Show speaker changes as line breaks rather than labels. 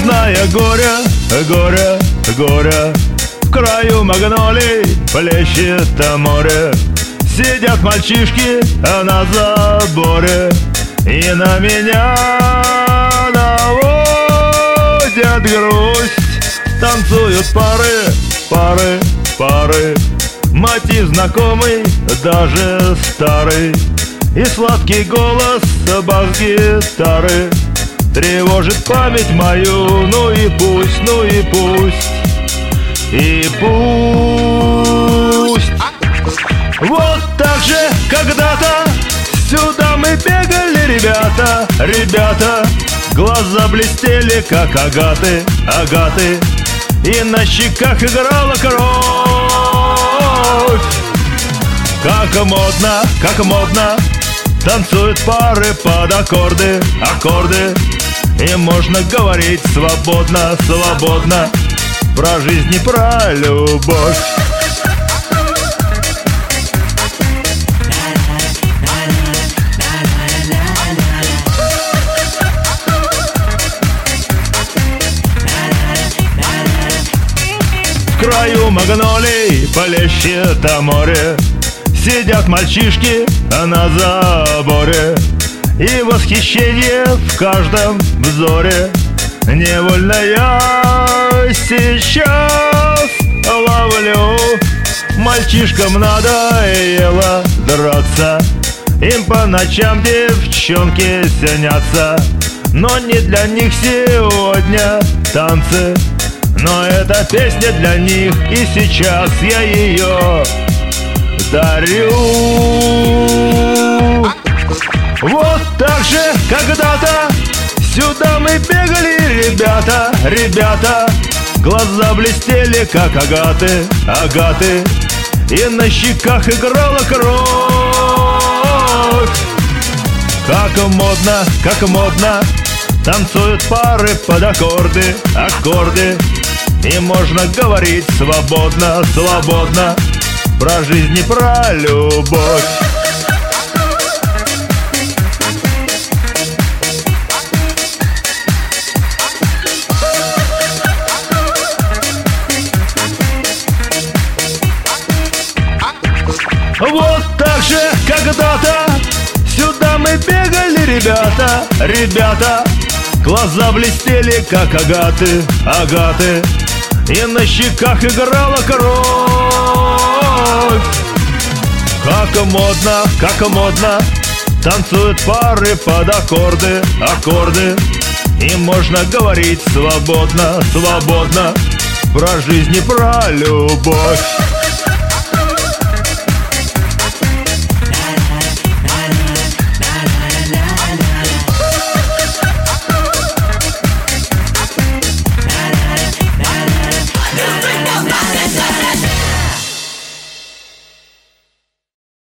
зная горе, горе, горе. В краю магнолий плещет море. Сидят мальчишки на заборе и на меня наводят грусть. Танцуют пары, пары, пары. Мотив знакомый, даже старый. И сладкий голос бас-гитары тревожит память мою. Ну и пусть, ну и пусть, и пусть. Вот так же когда-то сюда мы бегали, ребята, ребята. Глаза блестели, как агаты, агаты. И на щеках играла кровь. Как модно танцуют пары под аккорды, аккорды. И можно говорить свободно, свободно про жизнь и про любовь. В краю магнолий плещет море. Сидят мальчишки на заборе. И восхищение в каждом взоре. Невольно я сейчас ловлю. Мальчишкам надоело драться. Им по ночам девчонки снятся. Но не для них сегодня танцы. Но эта песня для них, и сейчас я ее дарю. Вот так же когда-то сюда мы бегали, ребята, ребята. Глаза блестели, как агаты, агаты. И на щеках играла кровь. Как модно танцуют пары под аккорды, аккорды. И можно говорить свободно, свободно про жизнь и про любовь. Вот так же когда-то сюда мы бегали, ребята, ребята. Глаза блестели, как агаты, агаты. И на щеках играла кровь. Как модно танцуют пары под аккорды, аккорды. И можно говорить свободно, свободно про жизнь и про любовь.